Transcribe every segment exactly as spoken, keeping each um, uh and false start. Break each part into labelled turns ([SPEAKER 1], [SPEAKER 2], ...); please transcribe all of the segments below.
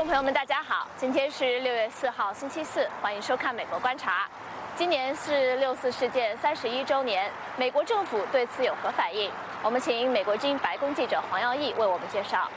[SPEAKER 1] 众朋友们，大家好，今天是六月四号，星期四，欢迎收看《美国观察》。今年是六四事件三十一周年，美国政府对此有何反应？我们请美国之音白宫记者黄耀义为我们介绍。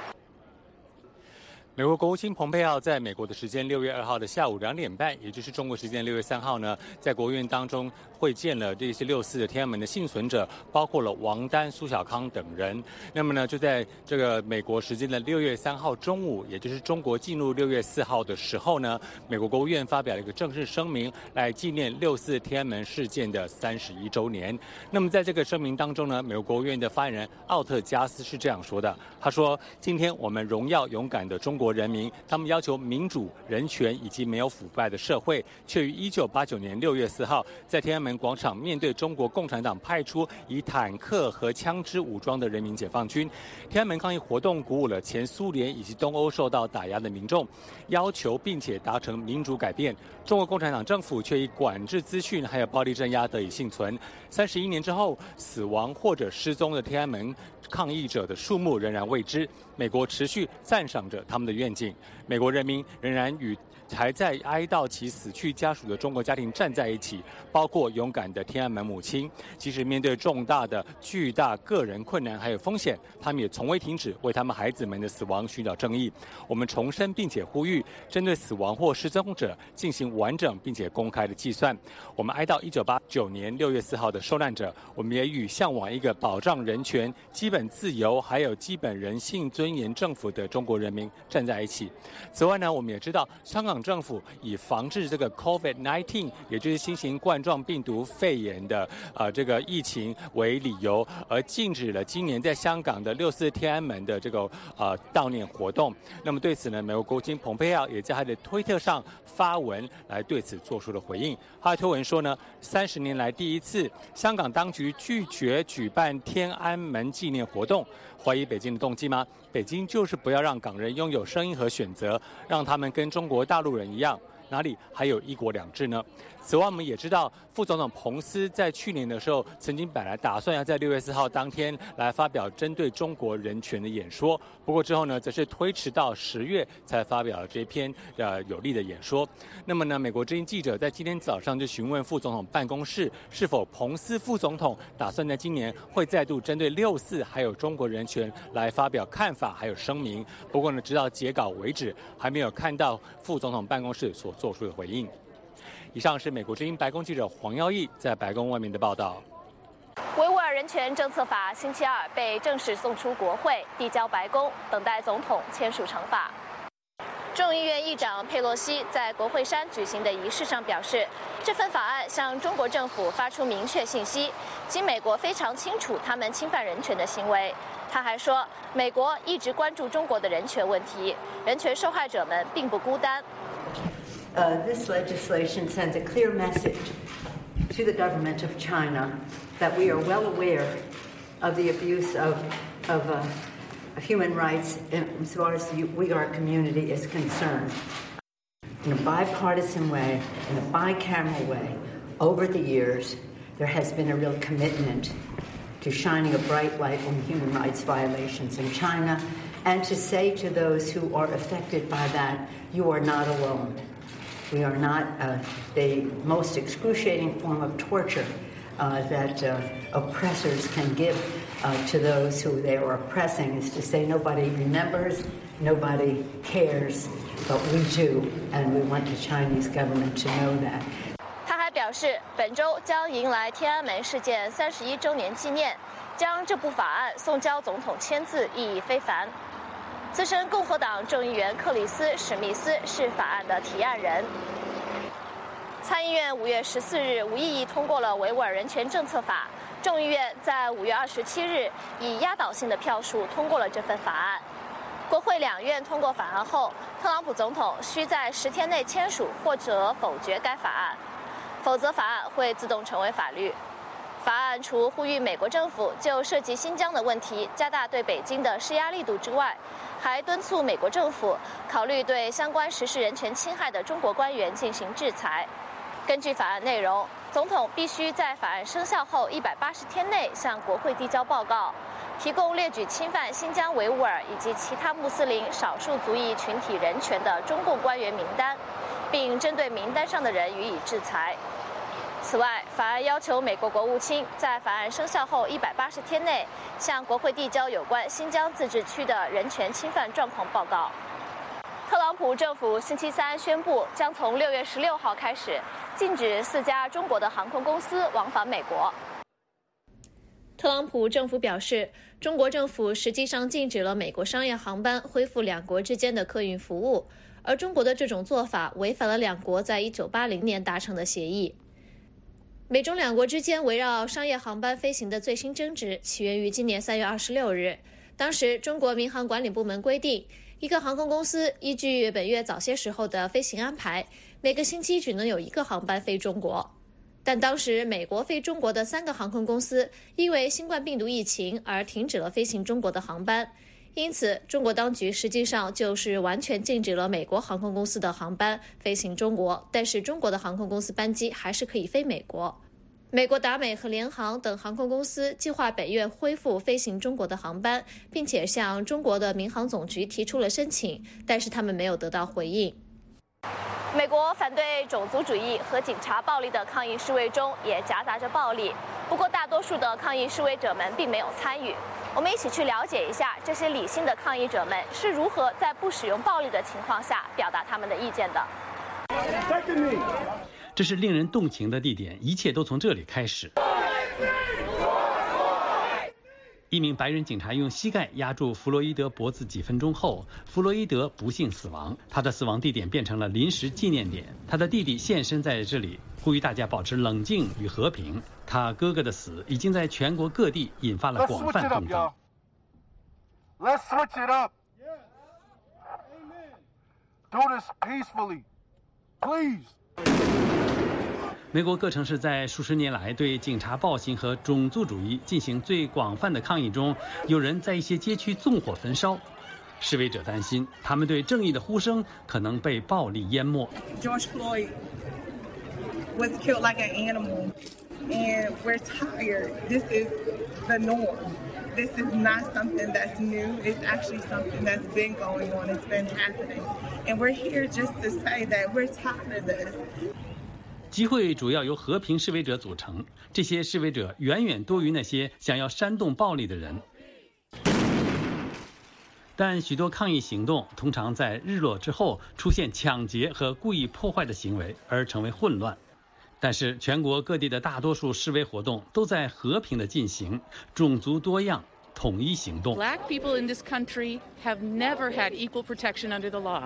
[SPEAKER 2] 美国国务卿蓬佩奥在美国的时间六月二号的下午两点半，也就是中国时间六月三号呢，在国务院当中会见了这些六四的天安门的幸存者，包括了王丹、苏小康等人。那么呢，就在这个美国时间的六月三号中午，也就是中国进入六月四号的时候呢，美国国务院发表了一个正式声明，来纪念六四天安门事件的三十一周年。那么在这个声明当中呢，美国国务院的发言人奥特加斯是这样说的，他说：“今天我们荣耀勇敢的中国。”国人民，他们要求民主、人权以及没有腐败的社会，却于一九八九年六月四号在天安门广场面对中国共产党派出以坦克和枪支武装的人民解放军。天安门抗议活动鼓舞了前苏联以及东欧受到打压的民众，要求并且达成民主改变。中国共产党政府却以管制资讯还有暴力镇压得以幸存。三十一年之后，死亡或者失踪的天安门抗议者的数目仍然未知。美国持续赞赏着他们的愿景，美国人民仍然与还在哀悼其死去家属的中国家庭站在一起，包括勇敢的天安门母亲。即使面对重大的、巨大个人困难还有风险，他们也从未停止为他们孩子们的死亡寻找正义。我们重申并且呼吁，针对死亡或失踪者进行完整并且公开的计算。我们哀悼一九八九年六月四号的受难者，我们也与向往一个保障人权、基本自由还有基本人性尊严政府的中国人民站在一起。此外呢，我们也知道香港政府以防治这个 COVID 十九， 也就是新型冠状病毒肺炎的呃这个疫情为理由，而禁止了今年在香港的六四天安门的这个呃悼念活动。那么对此呢，美国国务卿蓬佩奥也在他的推特上发文来对此做出了回应。他的推文说呢，三十年来第一次，香港当局拒绝举办天安门纪念活动。怀疑北京的动机吗？北京就是不要让港人拥有声音和选择，让他们跟中国大陆人一样，哪里还有一国两制呢？此外，我们也知道，副总统彭斯在去年的时候，曾经本来打算要在六月四号当天来发表针对中国人权的演说，不过之后呢，则是推迟到十月才发表了这篇呃有力的演说。那么呢，美国之音记者在今天早上就询问副总统办公室，是否彭斯副总统打算在今年会再度针对六四还有中国人权来发表看法还有声明。不过呢，直到截稿为止，还没有看到副总统办公室所做出的回应。以上是美国之音白宫记者黄耀义在白宫外面的报道。
[SPEAKER 1] 维吾尔人权政策法星期二被正式送出国会，递交白宫，等待总统签署成法。众议院议长佩洛西在国会山举行的仪式上表示，这份法案向中国政府发出明确信息，即美国非常清楚他们侵犯人权的行为。他还说，美国一直关注中国的人权问题，人权受害者们并不孤单。
[SPEAKER 3] Uh, this legislation sends a clear message to the government of China that we are well aware of the abuse of, of uh, human rights as far as the Uyghur community is concerned. In a bipartisan way, in a bicameral way, over the years, there has been a real commitment to shining a bright light on human rights violations in China and to say to those who are affected by that, you are not alone. We are not uh, the most excruciating form of torture uh, that uh, oppressors can give uh, to those who they are oppressing is to say nobody remembers, nobody cares, but we do, and we want the Chinese government to know that.
[SPEAKER 1] 他还表示，本周将迎来天安门事件三十一周年纪念，将这部法案送交总统签字，意义非凡。资深共和党众议员克里斯·史密斯是法案的提案人。参议院五月十四日无异议通过了维吾尔人权政策法，众议院在五月二十七日以压倒性的票数通过了这份法案。国会两院通过法案后，特朗普总统需在十天内签署或者否决该法案，否则法案会自动成为法律。法案除呼吁美国政府就涉及新疆的问题加大对北京的施压力度之外，还敦促美国政府考虑对相关实施人权侵害的中国官员进行制裁。根据法案内容， 总统必须在法案生效后一百八十天内向国会递交报告，提供列举侵犯新疆维吾尔以及其他穆斯林少数族裔群体人权的中共官员名单，并针对名单上的人予以制裁。此外，法案要求美国国务卿在法案生效后一百八十天内向国会递交有关新疆自治区的人权侵犯状况报告。特朗普政府星期三宣布，将从六月十六号开始禁止四家中国的航空公司往返美国。特朗普政府表示，中国政府实际上禁止了美国商业航班恢复两国之间的客运服务，而中国的这种做法违反了两国在一九八零年达成的协议。美中两国之间围绕商业航班飞行的最新争执起源于今年三月二十六日，当时中国民航管理部门规定，一个航空公司依据本月早些时候的飞行安排，每个星期只能有一个航班飞中国。但当时美国飞中国的三个航空公司因为新冠病毒疫情而停止了飞行中国的航班，因此中国当局实际上就是完全禁止了美国航空公司的航班飞行中国，但是中国的航空公司班机还是可以飞美国。美国达美和联航等航空公司计划本月恢复飞行中国的航班，并且向中国的民航总局提出了申请，但是他们没有得到回应。美国反对种族主义和警察暴力的抗议示威中也夹杂着暴力，不过大多数的抗议示威者们并没有参与。我们一起去了解一下这些理性的抗议者们是如何在不使用暴力的情况下表达他们的意见的。
[SPEAKER 4] 这是令人动情的地点，一切都从这里开始。一名白人警察用膝盖压住弗洛伊德脖子几分钟后，弗洛伊德不幸死亡，他的死亡地点变成了临时纪念点。他的弟弟现身在这里，呼吁大家保持冷静与和平。他哥哥的死已经在全国各地引发了广泛动荡。
[SPEAKER 5] Let's switch it up. Do this peacefully, please.
[SPEAKER 4] 美国各城市在数十年来对警察暴行和种族主义进行最广泛的抗议中，有人在一些街区纵火焚烧。示威者担心，他们对正义的呼声可能被暴力淹没。
[SPEAKER 6] George Floyd was killed like an animal, and we're tired. This is the norm. This is not something that's new. It's actually something that's been going on. It's been happening, and we're here just to say that we're tired of this.
[SPEAKER 4] 集会主要由和平示威者组成，这些示威者远远多于那些想要煽动暴力的人。但许多抗议行动通常在日落之后出现抢劫和故意破坏的行为，而成为混乱。但是全国各地的大多数示威活动都在和平的进行，种族多样，统一行动。
[SPEAKER 7] Black people in this country have never had equal protection under the law.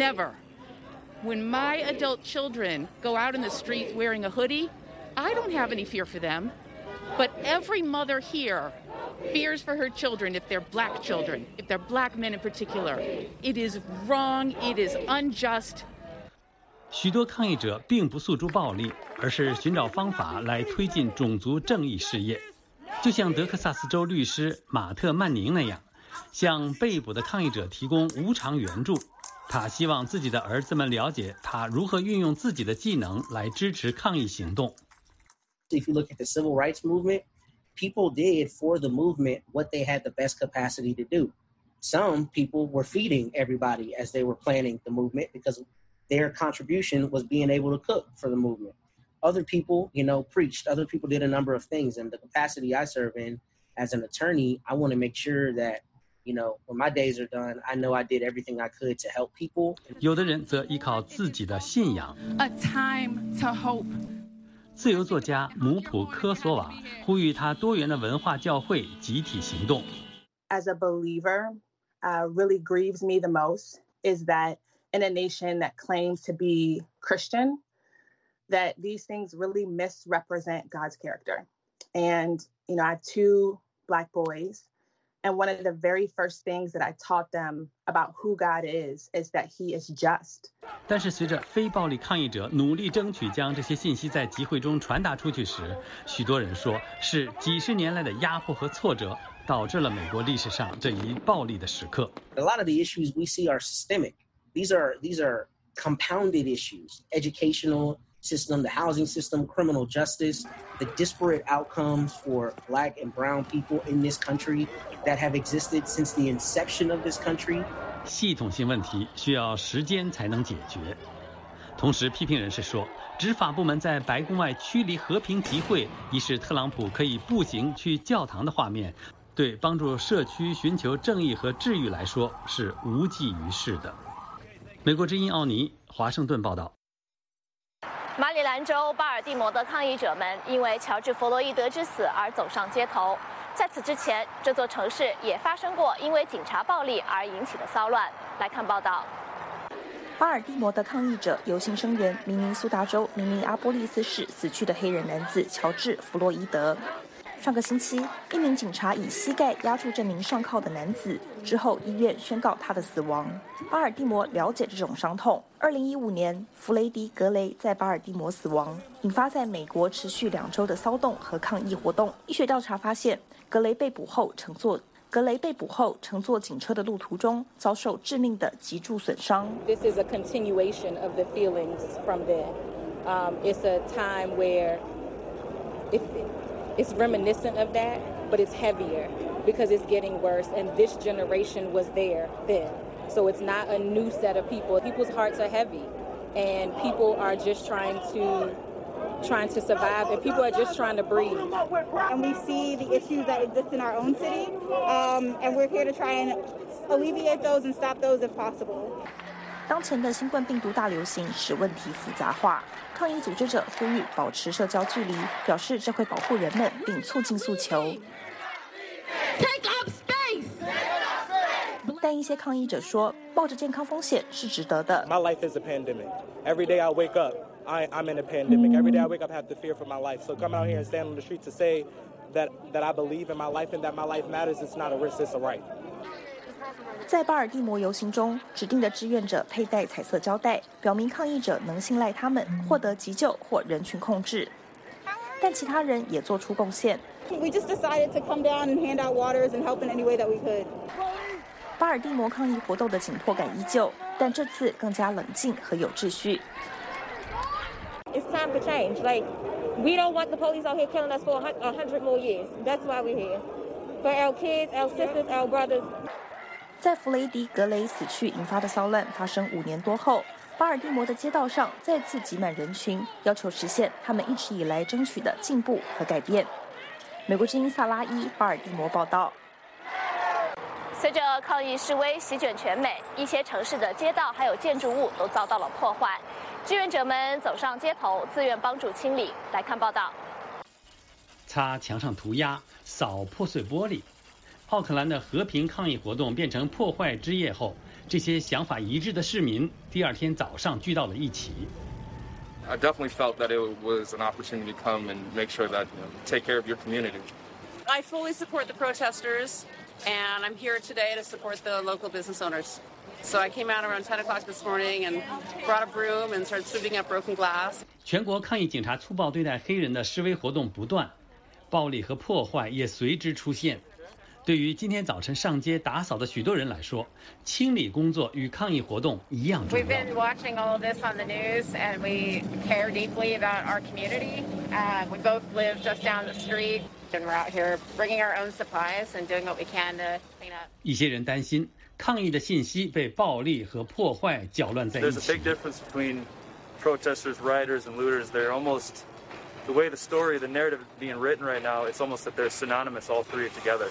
[SPEAKER 7] Never.When my adult children go out in the street wearing a hoodie, I don't have any fear for them. But every mother here fears for her children if they're black children, if they're black men in particular. It is wrong, it is unjust.
[SPEAKER 4] 许多抗议者并不诉诸暴力，而是寻找方法来推进种族正义事业，就像德克萨斯州律师马特·曼宁那样，向被捕的抗议者提供无偿援助。他希望自己的儿子们了解他如何运用自己的技能来支持抗议行动。
[SPEAKER 8] If you look at the civil rights movement, people did for the movement what they had the best capacity to do. Some people were feeding everybody as they were planning the movement because their contribution was being able to cook for the movement. Other people, you know, preached. Other people did a number of things. And the capacity I serve in as an attorney, I want to make sure that,You know, when my days are done, I know I did everything I could to help people.
[SPEAKER 4] 有的人则依靠自己的信仰。
[SPEAKER 7] A time to hope.
[SPEAKER 4] 自由作家姆普科索瓦呼吁他多元的文化教会集体行动。
[SPEAKER 6] As a believer, uh, really grieves me the most is that in a nation that claims to be Christian, that these things really misrepresent God's character. And, you know, I have two black boys.And one of the very first things that I taught them about who God is, is that he is just.
[SPEAKER 4] 但是随着非暴力抗议者努力争取将这些信息在集会中传达出去时，许多人说是几十年来的压迫和挫折导致了美国历史上这一暴力的时刻。
[SPEAKER 8] A lot of the issues we see are systemic. These are, these are compounded issues, educational, system, the housing system, criminal justice, the disparate outcomes for Black and brown people in this country that have existed since the inception of this country.
[SPEAKER 4] 系统性问题需要时间才能解决。同时，批评人士说，执法部门在白宫外驱离和平集会，以使特朗普可以步行去教堂的画面，对帮助社区寻求正义和治愈来说是无济于事的。美国之音奥尼，华盛顿报道。
[SPEAKER 1] 马里兰州巴尔的摩的抗议者们因为乔治·弗洛伊德之死而走上街头。在此之前，这座城市也发生过因为警察暴力而引起的骚乱。来看报道。
[SPEAKER 9] 巴尔的摩的抗议者游行声援明尼苏达州明尼阿波利斯市死去的黑人男子乔治·弗洛伊德。上个星期，一名警察以膝盖压住这名上铐的男子，之后医院宣告他的死亡。巴尔的摩了解这种伤痛。二零一五年，弗雷迪·格雷在巴尔的摩死亡，引发在美国持续两周的骚动和抗议活动。医学调查发现，格雷被捕后乘坐格雷被捕后乘坐警车的路途中遭受致命的脊柱损伤。
[SPEAKER 10] This is a continuation of the feelings from then. Um, it's a time where it's, it's reminiscent of that, but it's heavier because it's getting worse. And this generation was there then. So it's not a new set of people. People's hearts are heavy, and people are just trying to trying to survive, and people are just trying to breathe.
[SPEAKER 11] And we see the issues that exist in our own city, um, and we're here to try and alleviate those and stop those if possible.
[SPEAKER 9] 当前的新冠病毒大流行使问题复杂化，抗议组织者呼吁保持社交距离，表示这会保护人们并促进诉求。
[SPEAKER 12] Take up space.
[SPEAKER 9] 但一些抗议者说，冒着健康风险是值得的。
[SPEAKER 13] My life is a pandemic. Every day I wake up, I, I'm in a pandemic. Every day I wake up, I have to fear for my life. So come out here and stand on the street to say that that I believe in my life and that my life matters. It's not a risk, it's a right.
[SPEAKER 9] 在巴尔的摩游行中，指定的志愿者佩戴彩色胶带，表明抗议者能信赖他们获得急救或人群控制。但其他人也做出贡献。
[SPEAKER 11] We just decided to come down and hand out waters and help in any way that we could.
[SPEAKER 9] 巴尔的摩抗议活动的紧迫感依旧，但这次更加冷静和有秩序。
[SPEAKER 11] It's time for change. Like, we don't want the police out here killing us for a hundred more years. That's why we're here. For our kids, our sisters, our brothers.
[SPEAKER 9] 在弗雷迪·格雷死去引发的骚乱发生五年多后，巴尔的摩的街道上再次挤满人群，要求实现他们一直以来争取的进步和改变。美国之音萨拉伊，巴尔的摩报道。
[SPEAKER 1] 随着抗议示威席卷全美，一些城市的街道还有建筑物都遭到了破坏。志愿者们走上街头，自愿帮助清理。来看报道。
[SPEAKER 4] 擦墙上涂鸦，扫破碎玻璃。奥克兰的和平抗议活动变成破坏之夜后，这些想法一致的市民第二天早上聚到了一起。
[SPEAKER 14] I definitely felt that it was an opportunity to come and make sure that you know, take care of your community.
[SPEAKER 15] I fully support the protesters, and I'm here today to support the local business owners. So I came out around ten o'clock this morning and brought a broom and started sweeping up broken glass.
[SPEAKER 4] 全国抗议警察粗暴对待黑人的示威活动不断，暴力和破坏也随之出现。对于今天早晨上街打扫的许多人来说，清理工作与抗议活动一样重要。
[SPEAKER 16] We've been watching all of this on the news, and we care deeply about our community. Uh, we both live just down the street, and we're out here bringing our own supplies and doing what we can to clean up.
[SPEAKER 4] 一些人担心抗议的信息被暴力和破坏搅乱在一起。
[SPEAKER 14] There's a big difference between protesters, rioters, and looters. They're almost the way the story, the narrative is being written right now. It's almost that they're synonymous, all three together.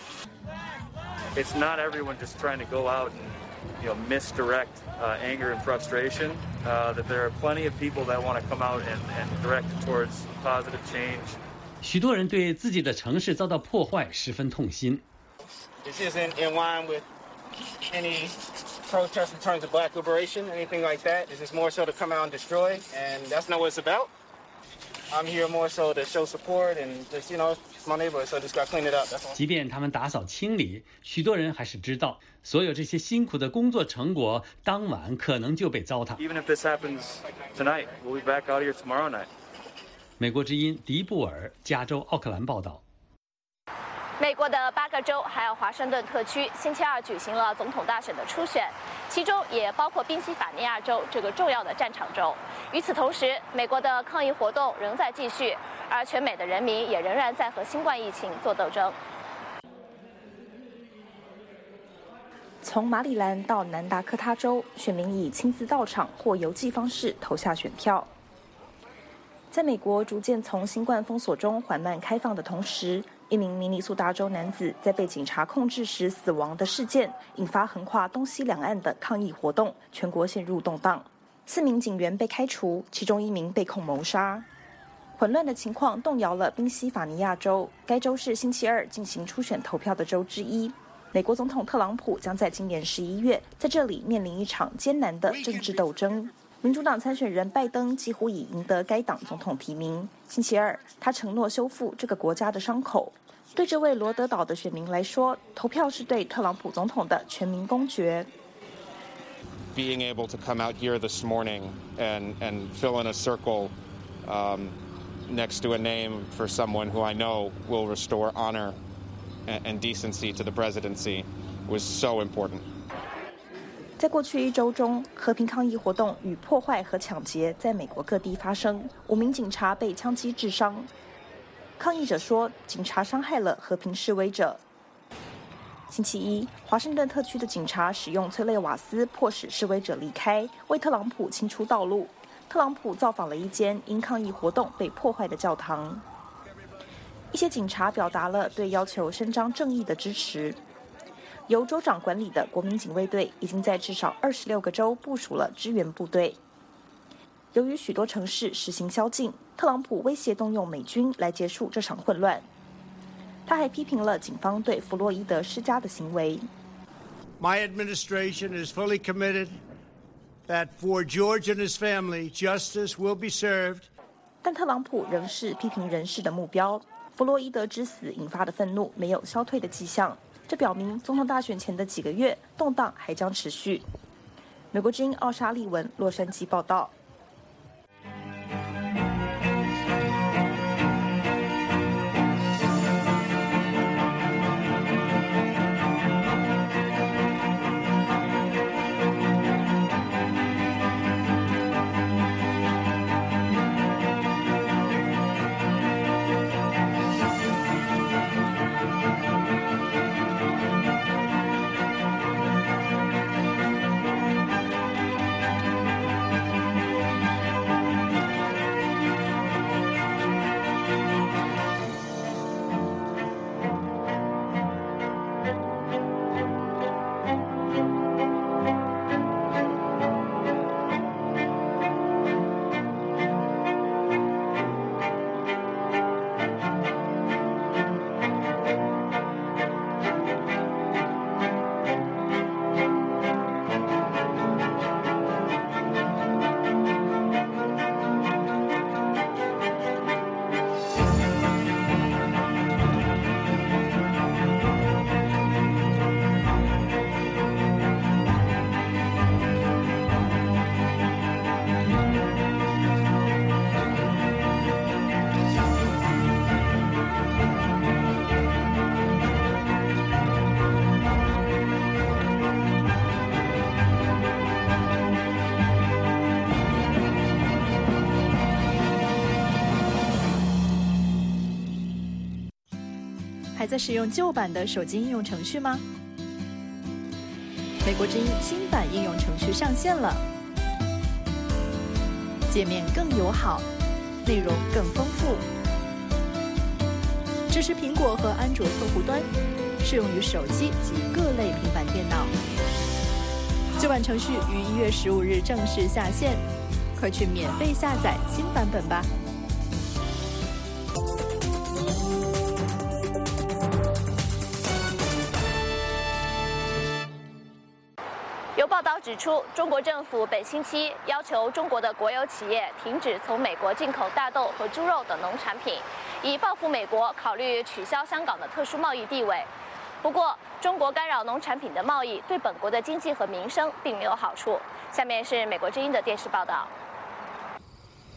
[SPEAKER 14] It's not everyone just trying to go out and, you know, misdirect uh, anger and frustration. Uh, that there are plenty of people that want to come out and, and direct it towards positive change.
[SPEAKER 4] 许多人对自己的城市遭到破坏十分痛心。
[SPEAKER 17] This isn't in line with any protest in terms of black liberation, anything like that. This is more so to come out and destroy, and that's not what it's about. I'm here more so to show support and just, you know, it's my neighborhood, so just got to clean it up. That's all.
[SPEAKER 4] 即便他们打扫清理，许多人还是知道，所有这些辛苦的工作成果，当晚可能就被糟蹋。
[SPEAKER 14] Even if this happens tonight, we'll be back out here tomorrow night.
[SPEAKER 4] 美国之音迪布尔，加州奥克兰报道。
[SPEAKER 1] 美国的八个州还有华盛顿特区星期二举行了总统大选的初选，其中也包括宾夕法尼亚州这个重要的战场州。与此同时，美国的抗议活动仍在继续，而全美的人民也仍然在和新冠疫情做斗争。
[SPEAKER 9] 从马里兰到南达科他州，选民以亲自到场或邮寄方式投下选票。在美国逐渐从新冠封锁中缓慢开放的同时，一名明尼苏达州男子在被警察控制时死亡的事件，引发横跨东西两岸的抗议活动，全国陷入动荡。四名警员被开除，其中一名被控谋杀。混乱的情况动摇了宾夕法尼亚州，该州是星期二进行初选投票的州之一。美国总统特朗普将在今年十一月在这里面临一场艰难的政治斗争。民主党参选人拜登几乎已赢得该党总统提名。星期二，他承诺修复这个国家的伤口。对这位罗德岛的选民来说，投票是对特朗普总统的全民公决。
[SPEAKER 18] Being able to come out here this morning and and fill in a circle um, next to a name for someone who I know will restore honor and, and decency to the presidency was so important.
[SPEAKER 9] 在过去一周中，和平抗议活动与破坏和抢劫在美国各地发生，五名警察被枪击致伤。抗议者说，警察伤害了和平示威者。星期一，华盛顿特区的警察使用催泪瓦斯迫使示威者离开，为特朗普清出道路。特朗普造访了一间因抗议活动被破坏的教堂。一些警察表达了对要求伸张正义的支持。由州长管理的国民警卫队已经在至少二十六个州部署了支援部队。由于许多城市实行宵禁，特朗普威胁动用美军来结束这场混乱。他还批评了警方对弗洛伊德施加的行为。
[SPEAKER 19] My administration is fully committed that for George and his family, justice will be served.
[SPEAKER 9] 但特朗普仍是批评人士的目标。弗洛伊德之死引发的愤怒没有消退的迹象。这表明总统大选前的几个月动荡还将持续。美国之音奥莎利文洛杉矶报道。
[SPEAKER 20] 还在使用旧版的手机应用程序吗？美国之音新版应用程序上线了，界面更友好，内容更丰富，支持苹果和安卓客户端，适用于手机及各类平板电脑。旧版程序于一月十五日正式下线，快去免费下载新版本吧。
[SPEAKER 1] 有报道指出，中国政府本星期要求中国的国有企业停止从美国进口大豆和猪肉等农产品，以报复美国考虑取消香港的特殊贸易地位。不过，中国干扰农产品的贸易对本国的经济和民生并没有好处。下面是美国之音的电视报道。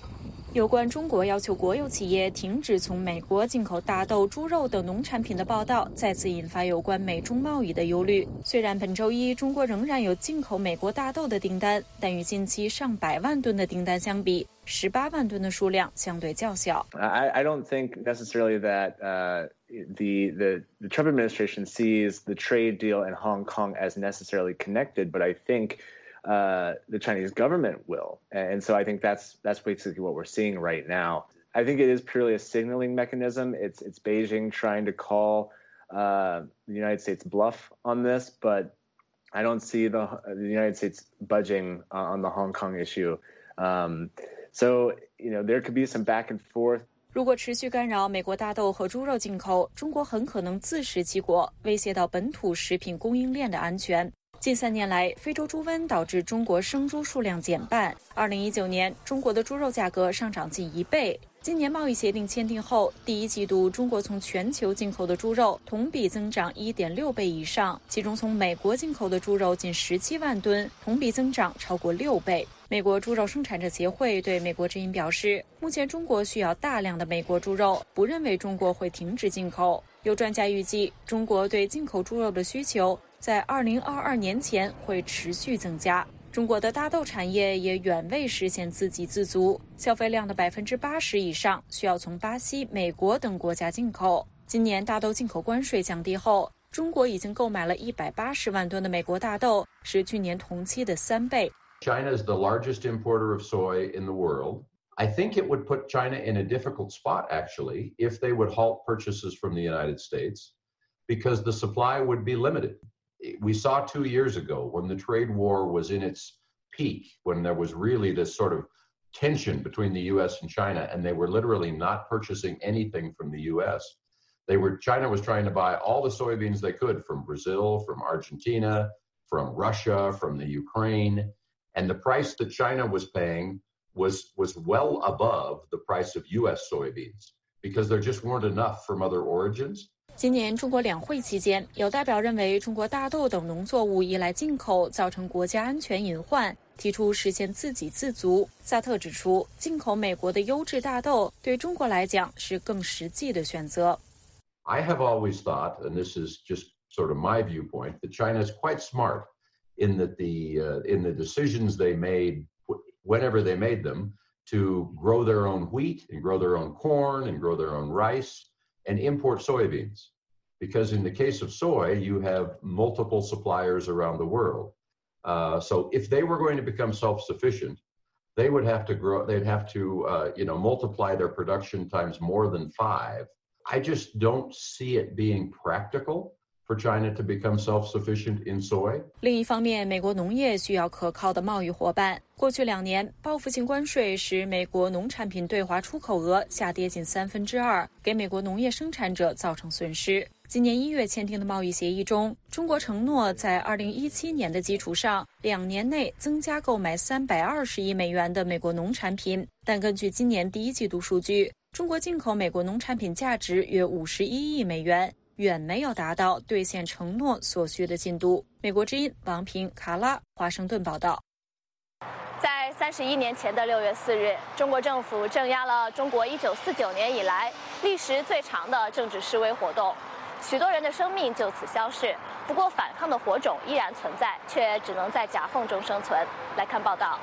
[SPEAKER 21] 有关中国要求国有企业停止从美国进口大豆、猪肉等农产品的报道，再次引发有关美中贸易的忧虑。虽然本周一中国仍然有进口美国大豆的订单，但与近期上百万吨的订单相比，十八万吨的数量相对较小。
[SPEAKER 22] I, I don't think necessarily that uh, the, the the Trump administration sees the trade deal in Hong Kong as necessarily connected, but I think uh, the Chinese government will, and so I think that's that's basically what we're seeing right now. I think it is purely a signaling mechanism. It's it's Beijing trying to call uh, the United States bluff on this, but I don't see the the United States budging uh, on the Hong Kong issue. Um, So, you know, there could be some back and forth.
[SPEAKER 21] 如果持续干扰美国大豆和猪肉进口，中国很可能自食其果，威胁到本土食品供应链的安全。近三年来，非洲猪瘟导致中国生猪数量减半。二零一九年，中国的猪肉价格上涨近一倍。今年贸易协定签订后，第一季度中国从全球进口的猪肉同比增长 一点六倍以上，其中从美国进口的猪肉近十七万吨，同比增长超过六倍。美国猪肉生产者协会对美国之音表示，目前中国需要大量的美国猪肉，不认为中国会停止进口。有专家预计，中国对进口猪肉的需求在二零二二年前会持续增加。中国的大豆产业也远未实现自给自足，消费量的 百分之八十 以上需要从巴西、美国等国家进口。今年大豆进口关税降低后，中国已经购买了一百八十万吨的美国大豆，是去年同期的三倍。
[SPEAKER 23] China is the largest importer of soy in the world. I think it would put China in a difficult spot, actually, if they would halt purchases from the United States, because the supply would be limited. We saw two years ago when the trade war was in its peak, when there was really this sort of tension between the U S and China, and they were literally not purchasing anything from the U S. They were, China was trying to buy all the soybeans they could from Brazil, from Argentina, from Russia, from the Ukraine. And the price that China was paying was, was well above the price of U S soybeans because there just weren't enough from other origins.
[SPEAKER 21] 今年中国两会期间，有代表认为中国大豆等农作物依赖进口，造成国家安全隐患，提出实现自给自足。萨特指出，进口美国的优质大豆对中国来讲是更实际的选择。
[SPEAKER 23] I have always thought, and this is just sort of my viewpoint, that China is quite smart in that the uh, in the decisions they made, whenever they made them, to grow their own wheat and grow their own corn and grow their own rice and import soybeans. Because in the case of soy, you have multiple suppliers around the world. Uh, so if they were going to become self-sufficient, they would have to grow, they'd have to, uh, you know, multiply their production times more than five. I just don't see it being practical for China to become self-sufficient in soy.
[SPEAKER 21] 另一方面，美国农业需要可靠的贸易伙伴。过去两年，报复性关税使美国农产品对华出口额下跌近三分之二，给美国农业生产者造成损失。今年一月签订的贸易协议中，中国承诺在二零一七年的基础上，两年内增加购买三百二十亿美元的美国农产品。但根据今年第一季度数据，中国进口美国农产品价值约五十一亿美元。远没有达到兑现承诺所需的进度。美国之音王平、卡拉，华盛顿报道。
[SPEAKER 1] 在三十一年前的六月四日，中国政府镇压了中国一九四九年以来历时最长的政治示威活动，许多人的生命就此消逝。不过，反抗的火种依然存在，却只能在夹缝中生存。来看报道。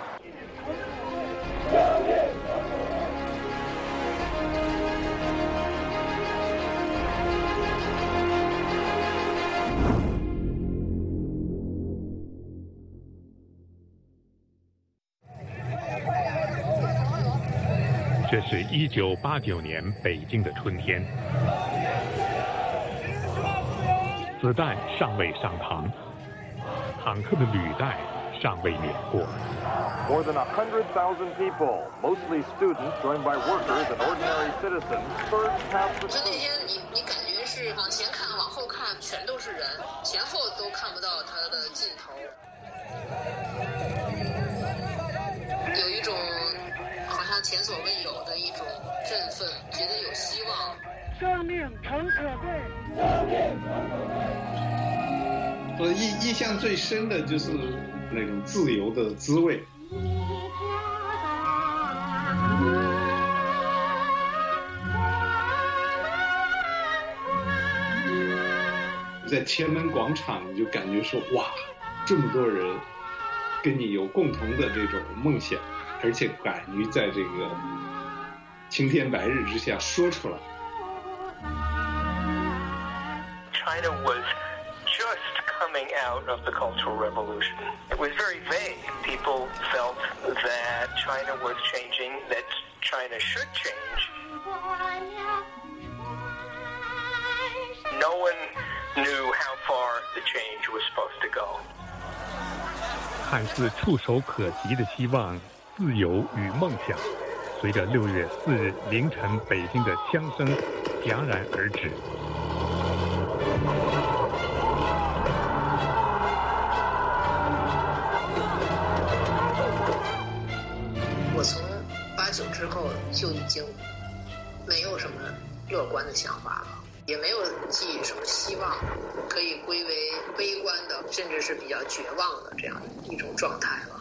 [SPEAKER 24] 这是一九八九年北京的春天，子弹尚未上膛，坦克的履带尚未碾过。
[SPEAKER 25] More than a hundred thousand people, mostly students, joined by workers and ordinary citizens, surged past the.
[SPEAKER 26] 就那天你你感觉是往前看、往后看，全都是人，前后都看不到它的尽头，有一种。好像前所未有的一种振奋，觉得有希望。
[SPEAKER 27] 生命诚可贵。
[SPEAKER 28] 我印印象最深的就是那种自由的滋味。
[SPEAKER 27] 你家
[SPEAKER 28] 在天安门广场，你就感觉说哇，这么多人跟你有共同的这种梦想，而且敢于在这个青天白日之下说出来。
[SPEAKER 2] China was just coming out of the Cultural Revolution. It was very vague. People felt that China was changing, that China should change. No one knew how far the change was supposed to go.
[SPEAKER 24] 看似触手可及的希望、自由与梦想，随着六月四日凌晨北京的枪声戛然而止。
[SPEAKER 26] 我从八九之后就已经没有什么乐观的想法了，也没有寄予什么希望，可以归为悲观的，甚至是比较绝望的这样一种状态了。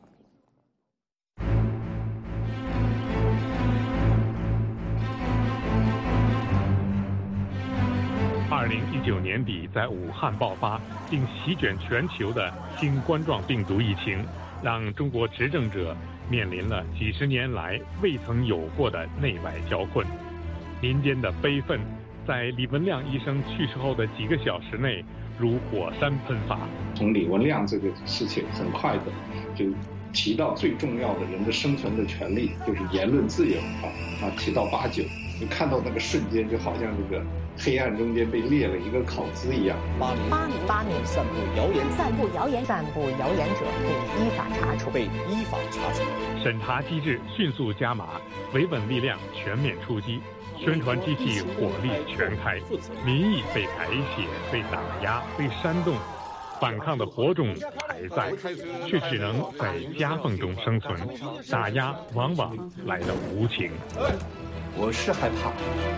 [SPEAKER 24] 二零一九年底在武汉爆发并席卷全球的新冠状病毒疫情，让中国执政者面临了几十年来未曾有过的内外交困。民间的悲愤在李文亮医生去世后的几个小时内如火山喷发。
[SPEAKER 28] 从李文亮这个事情很快的就提到最重要的人的生存的权利，就是言论自由啊啊，提到八九，你看到那个瞬间就好像这个黑暗中间被裂了一个口子一样。
[SPEAKER 3] 八年八年八年散布谣言，散布谣言，散布谣言者被依法查处，被依法查处。
[SPEAKER 24] 审查机制迅速加码，维稳力量全面出击，宣传机器火力全开，民意被改写、被打压、被煽动，反抗的火种还在，却只能在夹缝中生存，打压往往来得无情。
[SPEAKER 5] 我是害怕，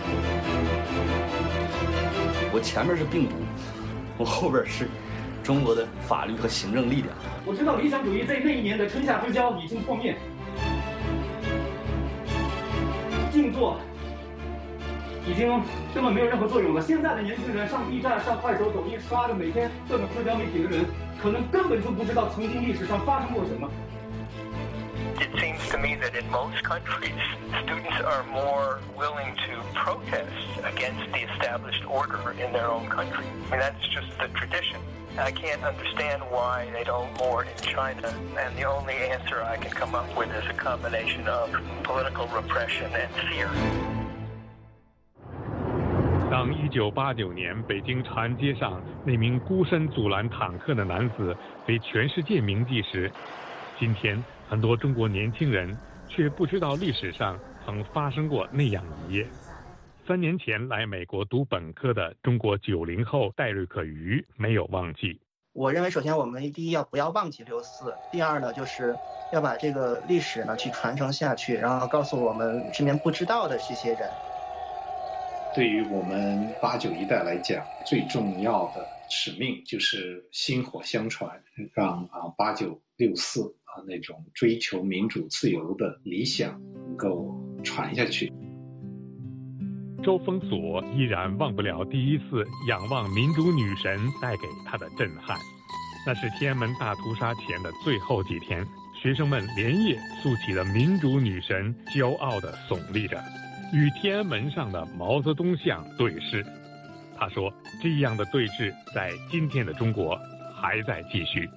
[SPEAKER 5] 我前面是病毒，我后边是中国的法律和行政力量。
[SPEAKER 6] 我知道理想主义在那一年的春夏之交已经破灭，静坐已经根本没有任何作用了。现在的年轻人上 B 站、上快手、抖音刷的每天各种社交媒体的人，可能根本就不知道曾经历史上发生过什么。
[SPEAKER 2] It seems to me that in most countries, students are more willing to protest against the established order in their own country. I mean, that's just the tradition. I can't understand why they don't more in China, and the only answer I can come up with is a combination of political repression and fear.
[SPEAKER 24] 当一九八九年北京长安街上那名孤身阻拦坦克的男子被全世界铭记时，今天很多中国年轻人却不知道历史上曾发生过那样一夜。三年前来美国读本科的中国九零后戴瑞克瑜没有忘记。
[SPEAKER 7] 我认为，首先我们第一要不要忘记六四，第二呢，就是要把这个历史呢去传承下去，然后告诉我们身边不知道的这些人。
[SPEAKER 28] 对于我们八九一代来讲，最重要的使命就是薪火相传，让啊八九六四啊那种追求民主自由的理想能够传下去。
[SPEAKER 24] 周峰锁依然忘不了第一次仰望民主女神带给他的震撼。那是天安门大屠杀前的最后几天，学生们连夜竖起了民主女神，骄傲地耸立着，与天安门上的毛泽东像对视。他说，这样的对峙在今天的中国还在继续。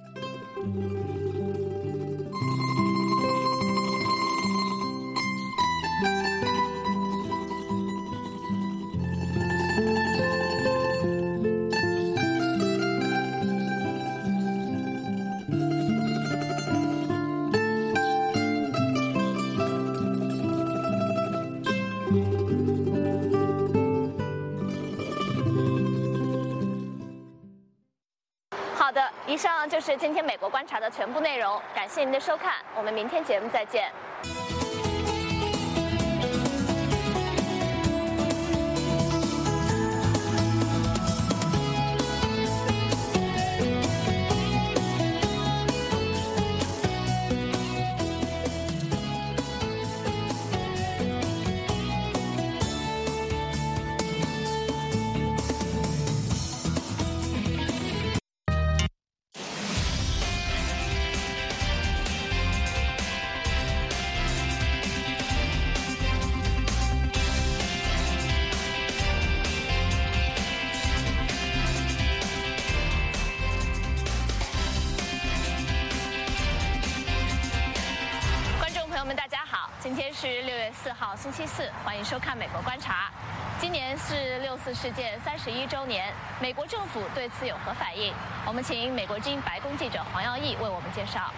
[SPEAKER 1] 好的，以上就是今天美国观察的全部内容，感谢您的收看，我们明天节目再见。 今天是六月四号，星期四，欢迎收看《美国观察》。今年是六四事件三十一周年，美国政府对此有何反应？我们请美国之音白宫记者黄耀义为我们介绍。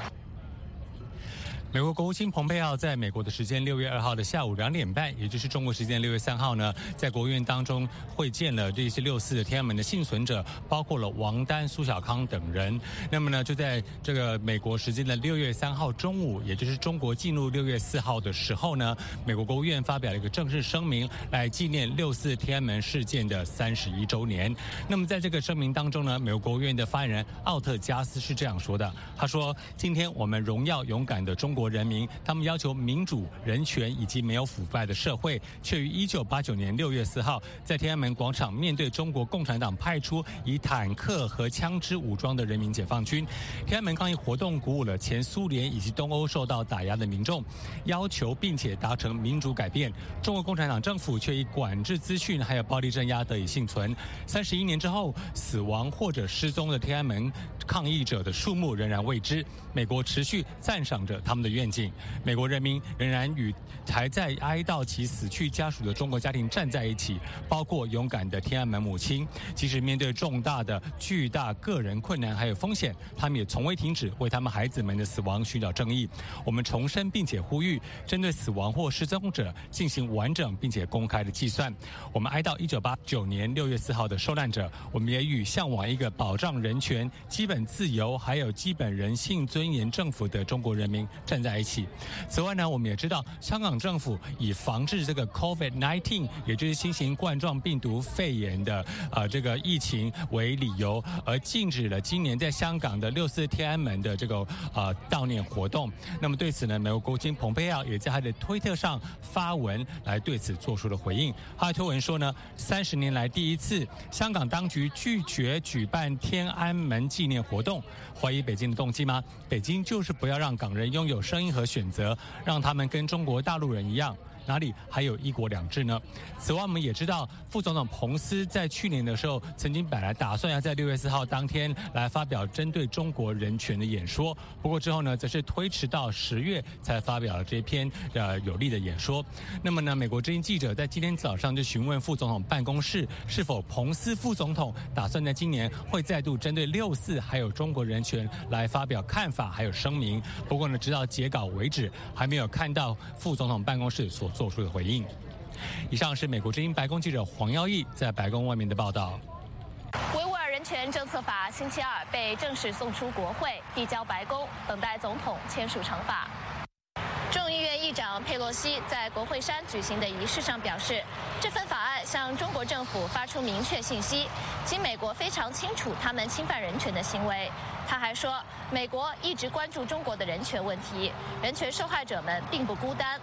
[SPEAKER 8] 美国国务卿蓬佩奥在美国的时间六月二号的下午两点半，也就是中国时间六月三号呢，在国务院当中会见了这些六四的天安门的幸存者，包括了王丹、苏小康等人。那么呢，就在这个美国时间的六月三号中午，也就是中国进入六月四号的时候呢，美国国务院发表了一个正式声明，来纪念六四天安门事件的三十一周年。那么在这个声明当中呢，美国国务院的发言人奥特加斯是这样说的，他说：“今天我们荣耀勇敢的中国。”国人民，他们要求民主、人权以及没有腐败的社会，却于一九八九年六月四号在天安门广场面对中国共产党派出以坦克和枪支武装的人民解放军。天安门抗议活动鼓舞了前苏联以及东欧受到打压的民众，要求并且达成民主改变。中国共产党政府却以管制资讯还有暴力镇压得以幸存。三十一年之后，死亡或者失踪的天安门抗议者的数目仍然未知。美国持续赞赏着他们的愿景，美国人民仍然与还在哀悼其死去家属的中国家庭站在一起，包括勇敢的天安门母亲。即使面对重大的、巨大个人困难还有风险，他们也从未停止为他们孩子们的死亡寻找正义。我们重申并且呼吁，针对死亡或失踪者进行完整并且公开的计算。我们哀悼一九八九年六月四号的受难者，我们也与向往一个保障人权、基本自由还有基本人性尊严政府的中国人民站在一起。此外呢，我们也知道香港政府以防治这个 COVID 十九， 也就是新型冠状病毒肺炎的呃这个疫情为理由，而禁止了今年在香港的六四天安门的这个呃悼念活动。那么对此呢，美国国务卿蓬佩奥也在他的推特上发文来对此做出了回应。他的推文说呢，三十年来第一次，香港当局拒绝举办天安门纪念活动。怀疑北京的动机吗？北京就是不要让港人拥有声音和选择，让他们跟中国大陆人一样。哪里还有一国两制呢？此外，我们也知道，副总统彭斯在去年的时候，曾经本来打算要在六月四号当天来发表针对中国人权的演说，不过之后呢，则是推迟到十月才发表了这篇呃有力的演说。那么呢，美国之音记者在今天早上就询问副总统办公室，是否彭斯副总统打算在今年会再度针对六四还有中国人权来发表看法还有声明。不过呢，直到截稿为止，还没有看到副总统办公室所做出的回应。以上是美国之音白宫记者黄耀义在白宫外面的报道。
[SPEAKER 1] 维吾尔人权政策法星期二被正式送出国会，递交白宫，等待总统签署成法。众议院议长佩洛西在国会山举行的仪式上表示，这份法案向中国政府发出明确信息，即美国非常清楚他们侵犯人权的行为。他还说，美国一直关注中国的人权问题，人权受害者们并不孤单。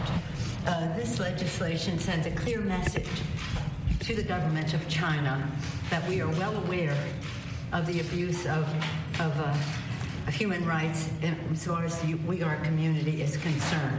[SPEAKER 10] Uh, this legislation sends a clear message to the government of China that we are well aware of the abuse of, of, uh, of human rights as far as the Uyghur community is concerned.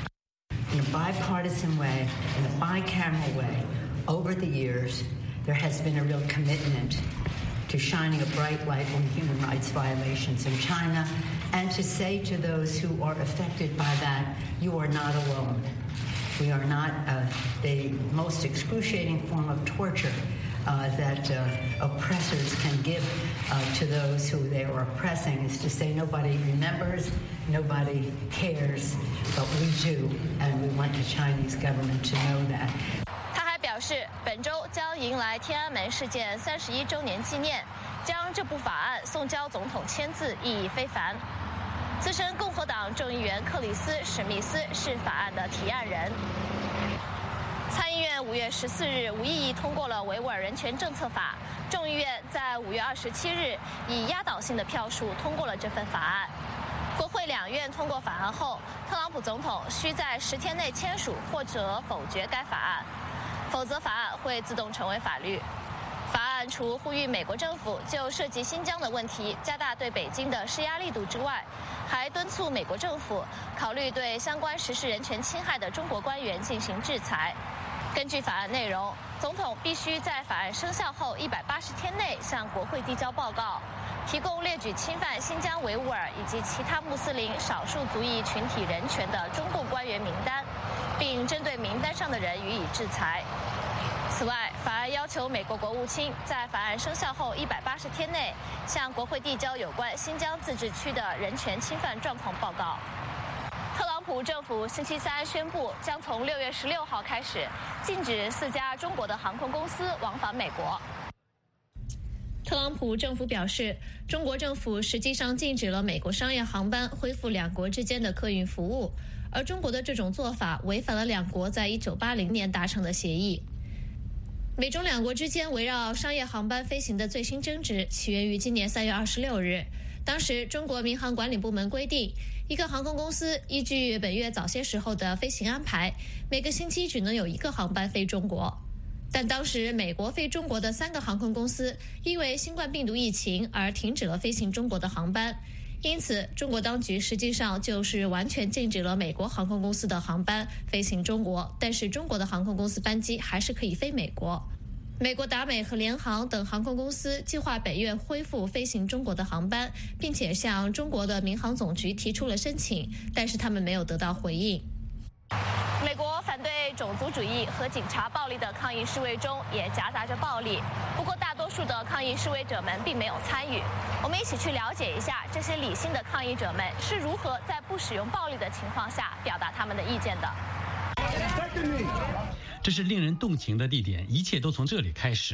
[SPEAKER 10] In a bipartisan way, in a bicameral way, over the years, there has been a real commitment to shining a bright light on human rights violations in China and to say to those who are affected by that, you are not alone. We are not uh, the most excruciating form of torture uh, that uh, oppressors can give uh, to those who they are oppressing is to say nobody remembers, nobody cares, but we do, and we want the Chinese government to know that.
[SPEAKER 1] 他还表示，本周将迎来天安门事件三十一周年纪念，将这部法案送交总统签字意义非凡。资深共和党众议员克里斯·史密斯是法案的提案人。参议院五月十四日无异议通过了维吾尔人权政策法，众议院在五月二十七日以压倒性的票数通过了这份法案。国会两院通过法案后，特朗普总统需在十天内签署或者否决该法案，否则法案会自动成为法律。法案除呼吁美国政府就涉及新疆的问题加大对北京的施压力度之外，还敦促美国政府考虑对相关实施人权侵害的中国官员进行制裁。根据法案内容， 总统必须在法案生效后一百八十天内向国会递交报告，提供列举侵犯新疆维吾尔以及其他穆斯林少数族裔群体人权的中共官员名单，并针对名单上的人予以制裁。此外，法案要求美国国务卿在法案生效后一百八十天内向国会递交有关新疆自治区的人权侵犯状况报告。特朗普政府星期三宣布，将从六月十六号开始禁止四家中国的航空公司往返美国。特朗普政府表示，中国政府实际上禁止了美国商业航班恢复两国之间的客运服务，而中国的这种做法违反了两国在一九八零年达成的协议。美中两国之间围绕商业航班飞行的最新争执起源于今年三月二十六日。当时，中国民航管理部门规定，一个航空公司依据本月早些时候的飞行安排，每个星期只能有一个航班飞中国。但当时，美国飞中国的三个航空公司因为新冠病毒疫情而停止了飞行中国的航班，因此，中国当局实际上就是完全禁止了美国航空公司的航班飞行中国，但是中国的航空公司班机还是可以飞美国。美国达美和联航等航空公司计划本月恢复飞行中国的航班，并且向中国的民航总局提出了申请，但是他们没有得到回应。美国反对种族主义和警察暴力的抗议示威中也夹杂着暴力，不过大多数的抗议示威者们并没有参与。我们一起去了解一下这些理性的抗议者们是如何在不使用暴力的情况下表达他们的意见的。
[SPEAKER 4] 这是令人动情的地点，一切都从这里开始。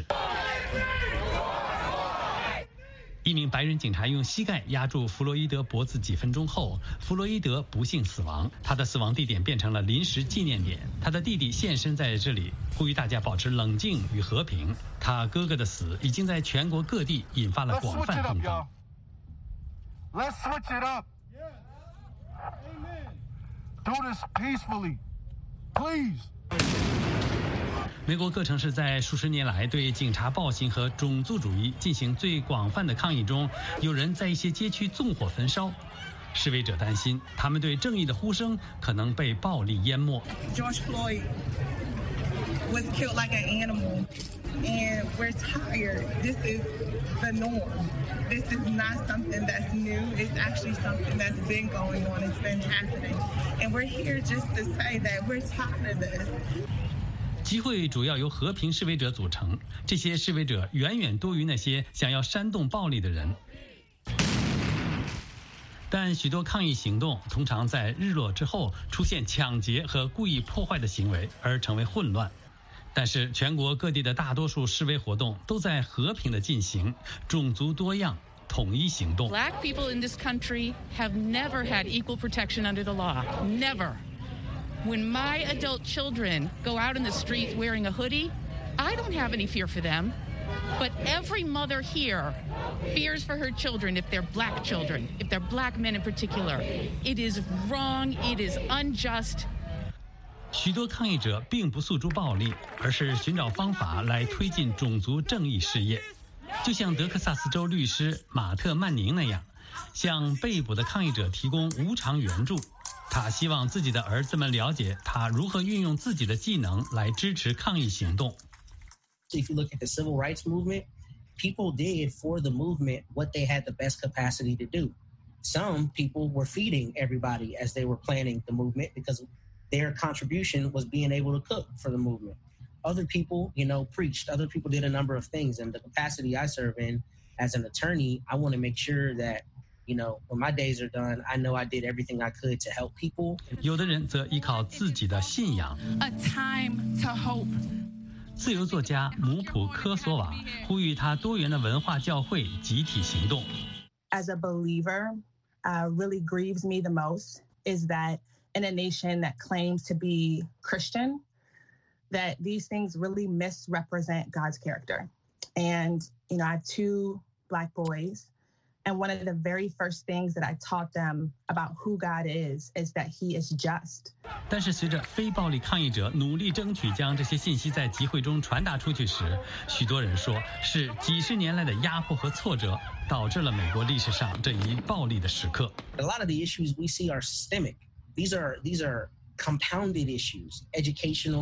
[SPEAKER 4] 一名白人警察用膝盖压住弗洛伊德脖子几分钟后，弗洛伊德不幸死亡，他的死亡地点变成了临时纪念点。他的弟弟现身在这里，呼吁大家保持冷静与和平。他哥哥的死已经在全国各地引发了广泛动荡。
[SPEAKER 11] Let's switch it up. Do this peacefully, please.
[SPEAKER 4] 美国各城市在数十年来对警察暴行和种族主义进行最广泛的抗议中，有人在一些街区纵火焚烧。示威者担心，他们对正义的呼声可能被暴力淹没。
[SPEAKER 12] George Floyd was killed like an animal, and we're tired. This is the norm. This is not something that's new. It's actually something that's been going on. It's been happening, and we're here just to say that we're tired of this.
[SPEAKER 4] 集会主要由和平示威者组成，这些示威者远远多于那些想要煽动暴力的人。但许多抗议行动通常在日落之后出现抢劫和故意破坏的行为，而成为混乱。但是全国各地的大多数示威活动都在和平的进行，种族多样，统一行动。
[SPEAKER 13] Black people in this country have never had equal protection under the law. Never.When my adult children go out in the street wearing a hoodie, I don't have any fear for them. But every mother here fears for her children if they're black children, if they're black men in particular. It is wrong, it is unjust.
[SPEAKER 4] 许多抗议者并不诉诸暴力，而是寻找方法来推进种族正义事业，就像德克萨斯州律师马特·曼宁那样，向被捕的抗议者提供无偿援助。他希望自己的儿子们了解他如何运用自己的技能来支持抗议行动。
[SPEAKER 14] If you look at the civil rights movement, people did for the movement what they had the best capacity to do. Some people were feeding everybody as they were planning the movement because their contribution was being able to cook for the movement. Other people, you know, preached. Other people did a number of things. And the capacity I serve in as an attorney, I want to make sure that,You know, when my days are done, I know I did everything I could to help people.
[SPEAKER 4] 有的人则依靠自己的信仰。
[SPEAKER 13] A time to hope.
[SPEAKER 4] 自由作家姆普科索瓦呼吁他多元的文化教会集体行动。
[SPEAKER 15] As a believer, uh, really grieves me the most is that in a nation that claims to be Christian, that these things really misrepresent God's character. And, you know, I have two black boys.And one of the very first things that I taught them about who God is, is that He is just.
[SPEAKER 4] 但是随着非暴力抗议者努力争取将这些信息在集会中传达出去时，许多人说是几十年来的压迫和挫折导致了美国历史上这一暴力的时刻。
[SPEAKER 14] A lot of the issues we see are systemic. These are, these are compounded issues, educational,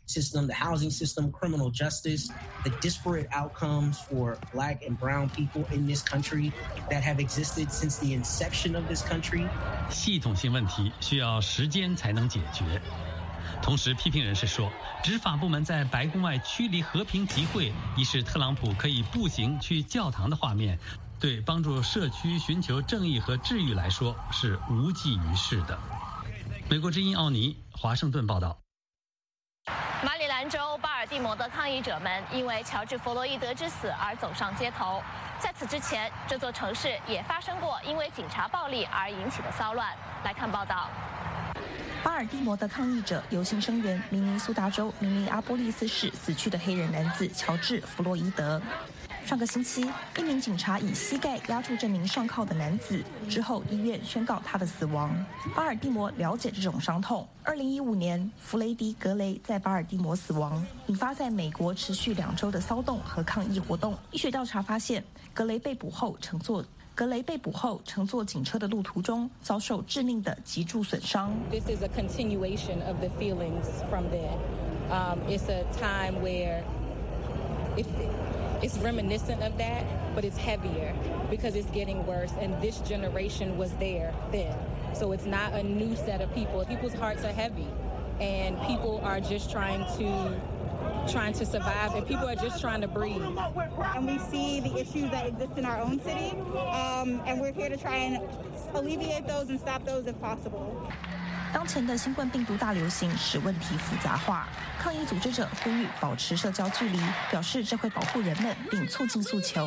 [SPEAKER 14] system, the housing system, criminal justice, the disparate outcomes for Black and brown people in this country that have existed since the inception of this country.
[SPEAKER 4] 系统性问题需要时间才能解决。同时，批评人士说，执法部门在白宫外驱离和平集会，以使特朗普可以步行去教堂的画面，对帮助社区寻求正义和治愈来说是无济于事的。美国之音奥尼，华盛顿报道。
[SPEAKER 1] 马里兰州巴尔的摩的抗议者们因为乔治·弗洛伊德之死而走上街头。在此之前，这座城市也发生过因为警察暴力而引起的骚乱。来看报道。
[SPEAKER 9] 巴尔的摩的抗议者游行声援明尼苏达州明尼阿波利斯市死去的黑人男子乔治·弗洛伊德。上个星期，一名警察以膝盖压住这名上铐的男子，之后医院宣告他的死亡。巴尔的摩了解这种伤痛。二零一五年，弗雷迪·格雷在巴尔的摩死亡，引发在美国持续两周的骚动和抗议活动。医学调查发现，格雷被捕后乘坐格雷被捕后乘坐警车的路途中遭受致命的脊柱损伤。
[SPEAKER 16] This is a continuation of the feelings from then. Um, it's a time where it's, it's reminiscent of that, but it's heavier because it's getting worse. And this generation was there then. So it's not a new set of people. People's hearts are heavy, and people are just trying to trying to survive, and people are just trying to breathe.
[SPEAKER 17] And we see the issues that exist in our own city, um, and we're here to try and alleviate those and stop those if possible.
[SPEAKER 9] 当前的新冠病毒大流行使问题复杂化，抗议组织者呼吁保持社交距离，表示这会保护人们并促进诉求。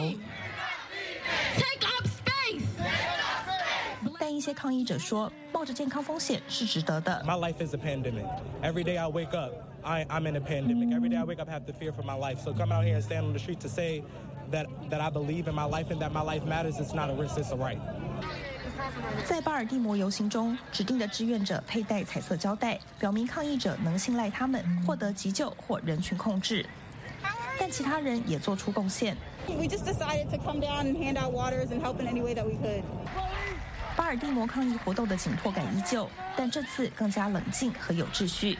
[SPEAKER 17] Take up space.
[SPEAKER 9] 但一些抗议者说，冒着健康风险是值得的。
[SPEAKER 18] My life is a pandemic. Every day I wake up, I, I'm in a pandemic. Every day I wake up, I have to fear for my life. So come out here and stand on the street to say that that I believe in my life and that my life matters. It's not a risk, it's a right.
[SPEAKER 9] 在巴尔的摩游行中，指定的志愿者佩戴彩色胶带，表明抗议者能信赖他们获得急救或人群控制。但其他人也做出贡献。
[SPEAKER 17] We just decided to come down and hand out waters and help in any way that we could.
[SPEAKER 9] 巴尔的摩抗议活动的紧迫感依旧，但这次更加冷静和有秩序。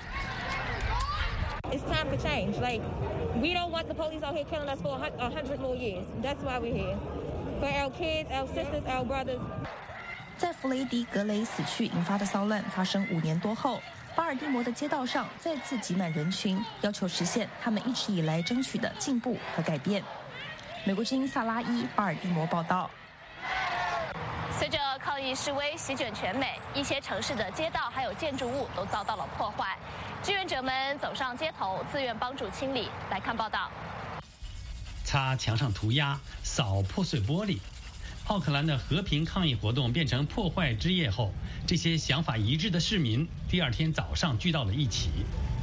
[SPEAKER 17] It's time for change. Like, we don't want the police out here killing us for a hundred more years. That's why we're here. For our kids, our sisters, our brothers.
[SPEAKER 9] 在弗雷迪·格雷死去引发的骚乱发生五年多后，巴尔的摩的街道上再次挤满人群，要求实现他们一直以来争取的进步和改变。美国之音萨拉伊巴尔的摩报道。
[SPEAKER 1] 随着抗议示威席卷全美，一些城市的街道还有建筑物都遭到了破坏。志愿者们走上街头，自愿帮助清理。来看报道。
[SPEAKER 4] 擦墙上涂鸦，扫破碎玻璃。奥克兰的和平抗议活动变成破坏之夜后，这些想法一致的市民第二天早上聚到了一起。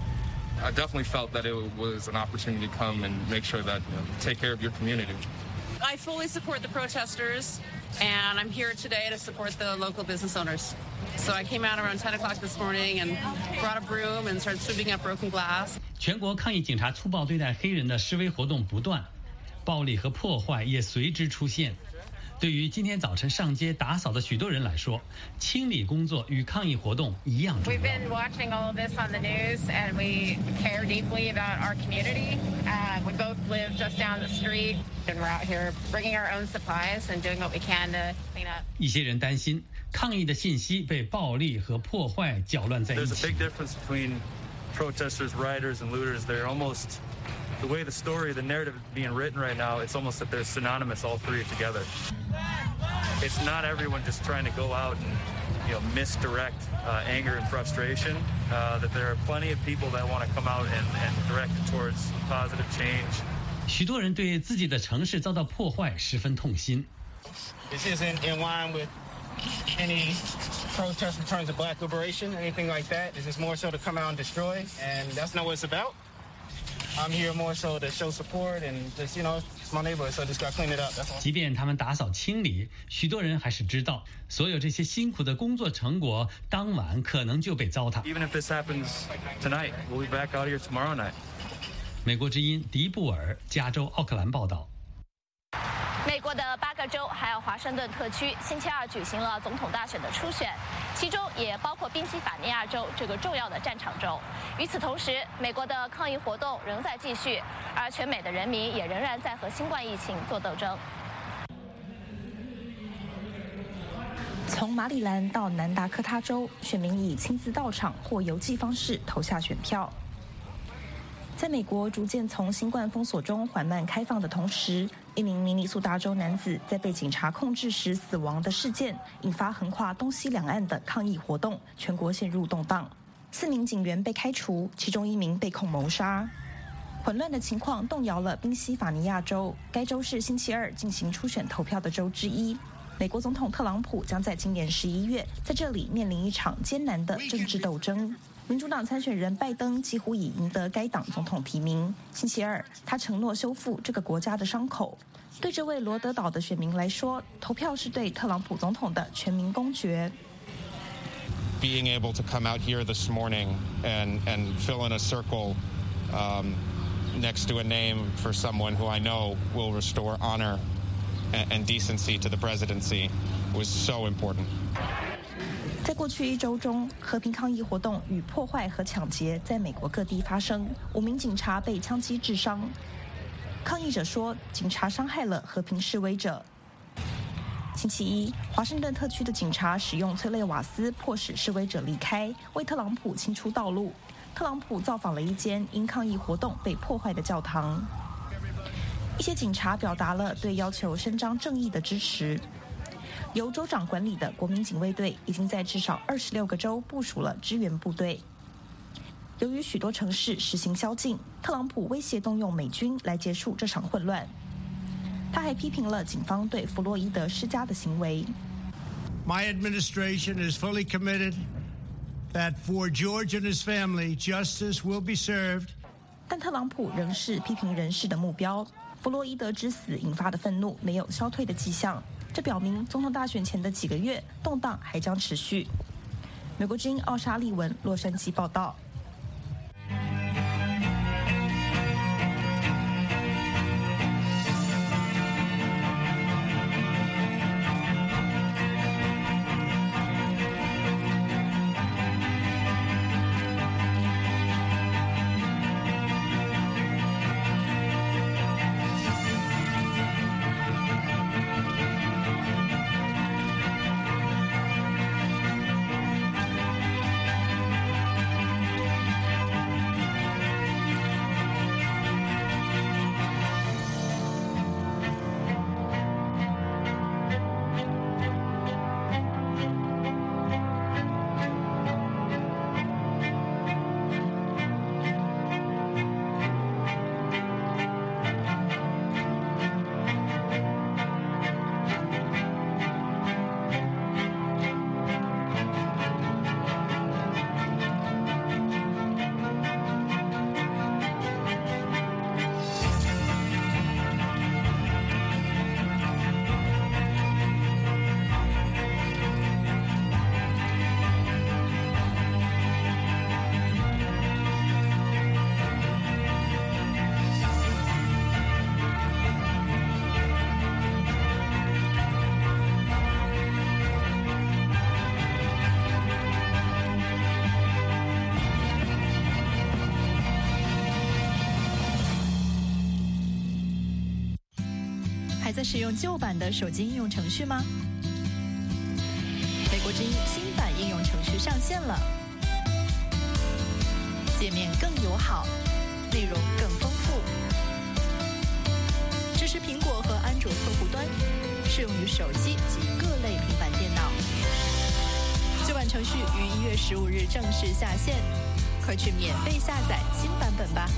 [SPEAKER 19] I definitely felt that it was an opportunity to come and make sure that you know, take care of your community.
[SPEAKER 20] I fully support the protesters, and I'm here today to support the local business owners. So I came out around ten o'clock this morning and brought a broom and started sweeping up broken glass.
[SPEAKER 4] 全国抗议警察粗暴对待黑人的示威活动不断，暴力和破坏也随之出现。对于今天早晨上街打扫的许多人来说，清理工作与抗议活动一样重要。
[SPEAKER 22] We've been watching all of this on the news, and we care deeply about our community. Uh, we both live just down the street, and we're out here bringing our own supplies and doing what we can to clean up.
[SPEAKER 4] 一些人担心抗议的信息被暴力和破坏搅乱在一起。
[SPEAKER 19] There's a big difference between protesters, rioters, and looters. They're almost the way the story, the narrative is being written right now. It's almost that they're synonymous, all three together. It's not everyone just trying to go out and, you know, misdirect uh, anger and frustration. Uh, that there are plenty of people that want to come out and, and direct it towards positive change.
[SPEAKER 4] 许多人对自己的城市遭到破坏十分痛心。
[SPEAKER 23] This isn't in line with any protest in terms of black liberation, anything like that. This is more so to come out and destroy, and that's not what it's about. I'm here more so to show support and just, you know, it's my neighborhood, so I just got to clean it up. That's all.
[SPEAKER 4] 即便他们打扫清理，许多人还是知道，所有这些辛苦的工作成果，当晚可能就被糟蹋。
[SPEAKER 19] Even if this happens tonight, we'll be back out here tomorrow night.
[SPEAKER 4] 美国之音迪布尔，加州奥克兰报道。
[SPEAKER 1] 美国的八个州还有华盛顿特区星期二举行了总统大选的初选，其中也包括宾夕法尼亚州这个重要的战场州。与此同时，美国的抗疫活动仍在继续，而全美的人民也仍然在和新冠疫情做斗争。
[SPEAKER 9] 从马里兰到南达科他州，选民以亲自到场或邮寄方式投下选票。在美国逐渐从新冠封锁中缓慢开放的同时，一名明尼苏达州男子在被警察控制时死亡的事件，引发横跨东西两岸的抗议活动，全国陷入动荡。四名警员被开除，其中一名被控谋杀。混乱的情况动摇了宾夕法尼亚州，该州是星期二进行初选投票的州之一。美国总统特朗普将在今年十一月在这里面临一场艰难的政治斗争。民主党参选人拜登几乎已赢得该党总统提名。星期二，他承诺修复这个国家的伤口。对这位罗德岛的选民来说，投票是对特朗普总统的全民公决。
[SPEAKER 2] Being able to come out here this morning and and fill in a circle um, next to a name for someone who I know will restore honor and, and decency to the presidency was so important.
[SPEAKER 9] 在过去一周中，和平抗议活动与破坏和抢劫在美国各地发生，五名警察被枪击致伤。抗议者说，警察伤害了和平示威者。星期一，华盛顿特区的警察使用催泪瓦斯迫使示威者离开，为特朗普清出道路。特朗普造访了一间因抗议活动被破坏的教堂。一些警察表达了对要求伸张正义的支持。由州长管理的国民警卫队已经在至少二十六个州部署了支援部队。由于许多城市实行宵禁，特朗普威胁动用美军来结束这场混乱。他还批评了警方对弗洛伊德施加的行为。
[SPEAKER 11] My administration is fully committed that for George and his family, justice will be served.
[SPEAKER 9] 但特朗普仍是批评人士的目标。弗洛伊德之死引发的愤怒没有消退的迹象。这表明总统大选前的几个月动荡还将持续。美国之音奥沙利文洛杉矶报道。
[SPEAKER 3] 还在使用旧版的手机应用程序吗？美国之音新版应用程序上线了，界面更友好，内容更丰富，支持苹果和安卓客户端，适用于手机及各类平板电脑。旧版程序于一月十五日正式下线，快去免费下载新版本吧。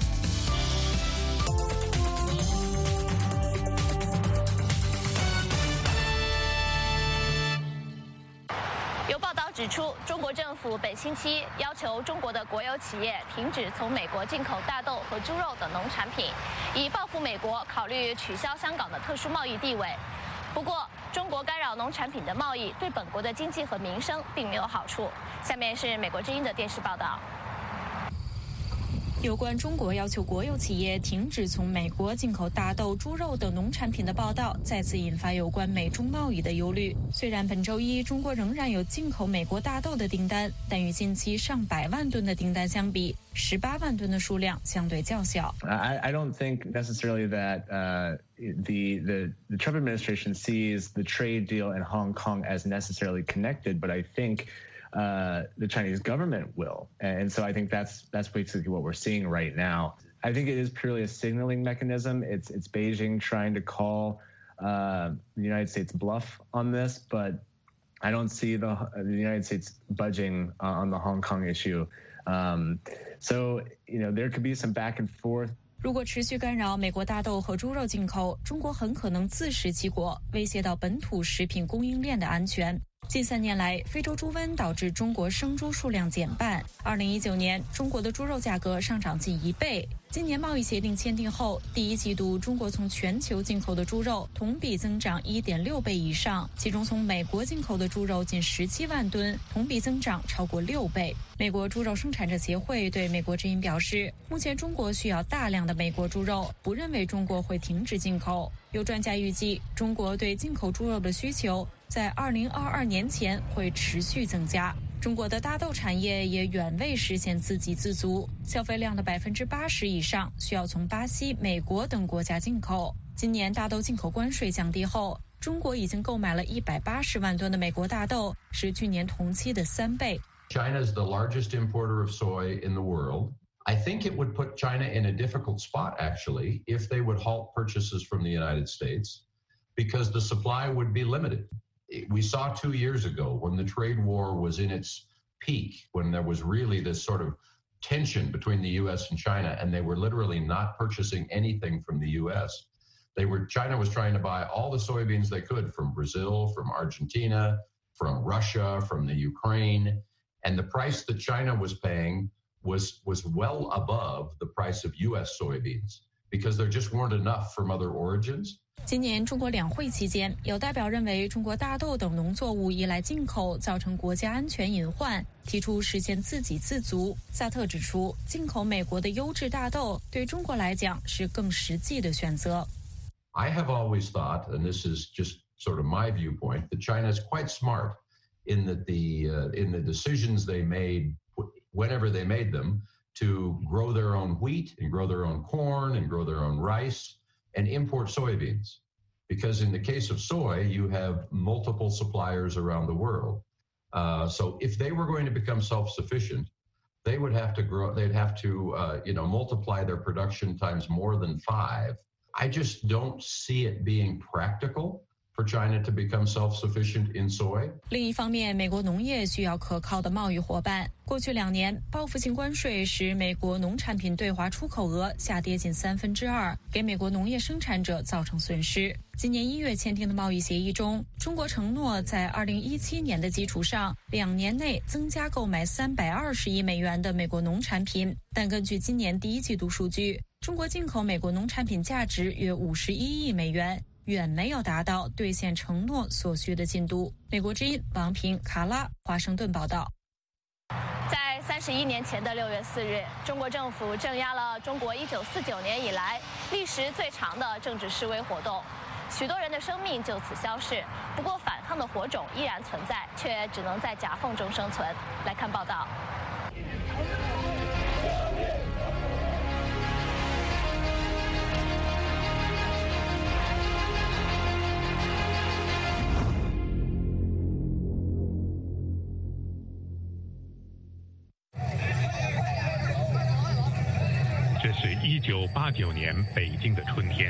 [SPEAKER 1] 有报道指出，中国政府本星期要求中国的国有企业停止从美国进口大豆和猪肉等农产品，以报复美国考虑取消香港的特殊贸易地位。不过，中国干扰农产品的贸易对本国的经济和民生并没有好处。下面是美国之音的电视报道。
[SPEAKER 5] 有关中国要求国有企业停止从美国进口大豆、猪肉等农产品的报道，再次引发有关美中贸易的忧虑。虽然本周一中国仍然有进口美国大豆的订单，但与近期上百万吨的订单相比，十八万吨的数量相对较小。
[SPEAKER 6] I, I don't think necessarily that uh, the, the the Trump administration sees the trade deal in Hong Kong as necessarily connected, but I think uh, the Chinese government will, and so I think that's that's basically what we're seeing right now. I think it is purely a signaling mechanism. It's it's Beijing trying to call uh, the United States bluff on this, but I don't see the the United States budging uh, on the Hong Kong issue. Um, so you know there could be some back and forth.
[SPEAKER 5] 如果持续干扰美国大豆和猪肉进口，中国很可能自食其果，威胁到本土食品供应链的安全。近三年来，非洲猪瘟导致中国生猪数量减半。二零一九年，中国的猪肉价格上涨近一倍。今年贸易协定签订后，第一季度中国从全球进口的猪肉同比增长 一点六倍以上，其中从美国进口的猪肉近十七万吨，同比增长超过六倍。美国猪肉生产者协会对美国之音表示，目前中国需要大量的美国猪肉，不认为中国会停止进口。有专家预计，中国对进口猪肉的需求在二零二二年前会持续增加。中国的大豆产业也远未实现自给自足，消费量的百分之八十以上需要从巴西、美国等国家进口。今年大豆进口关税降低后，中国已经购买了一百八十万吨的美国大豆，是去年同期的三倍。
[SPEAKER 7] China is the largest importer of soy in the world. I think it would put China in a difficult spot, actually, if they would halt purchases from the United States, because the supply would be limited. We saw two years ago when the trade war was in its peak, when there was really this sort of tension between the U S and China, and they were literally not purchasing anything from the U S. They were, China was trying to buy all the soybeans they could from Brazil, from Argentina, from Russia, from the Ukraine, and the price that China was paying was was well above the price of U S soybeans because there just weren't enough from other origins.
[SPEAKER 5] 今年中国两会期间，有代表认为中国大豆等农作物依赖进口，造成国家安全隐患，提出实现自给自足。萨特指出，进口美国的优质大豆对中国来讲是更实际的选择。
[SPEAKER 7] I have always thought, and this is just sort of my viewpoint, that China is quite smart in that the uh, in the decisions they made, whenever they made them, to grow their own wheat and grow their own corn and grow their own rice and import soybeans. Because in the case of soy, you have multiple suppliers around the world. Uh, so if they were going to become self-sufficient, they would have to grow, they'd have to, uh, you know, multiply their production times more than five. I just don't see it being practical for China to become self-sufficient in soy.
[SPEAKER 5] 另一方面，美国农业需要可靠的贸易伙伴。过去两年，报复性关税使美国农产品对华出口额下跌近三分之二，给美国农业生产者造成损失。今年一月签订的贸易协议中，中国承诺在二零一七年的基础上，两年内增加购买三百二十亿美元的美国农产品。但根据今年第一季度数据，中国进口美国农产品价值约五十一亿美元。远没有达到兑现承诺所需的进度。美国之音王平、卡拉，华盛顿报道。
[SPEAKER 1] 在三十一年前的六月四日，中国政府镇压了中国一九四九年以来历时最长的政治示威活动，许多人的生命就此消逝。不过，反抗的火种依然存在，却只能在夹缝中生存。来看报道。
[SPEAKER 24] 这是一九八九年北京的春天，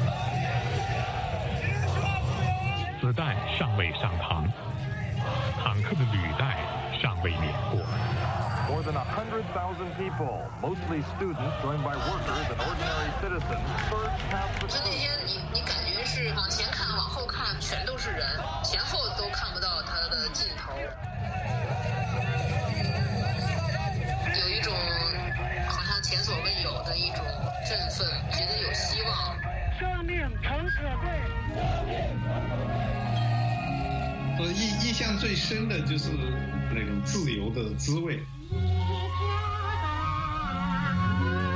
[SPEAKER 24] 子弹尚未上膛，坦克的履带尚未碾过。
[SPEAKER 21] More than a hundred thousand people, mostly students, joined by workers and ordinary citizens, surged past the.
[SPEAKER 25] 就那天你你感觉是往前看、往后看，全都是人，前后都看不到它的尽头，有一种好像前所未有的一种振奋，觉得有希望。
[SPEAKER 26] 生命诚可贵。
[SPEAKER 27] 我印印象最深的就是那种自由的滋味。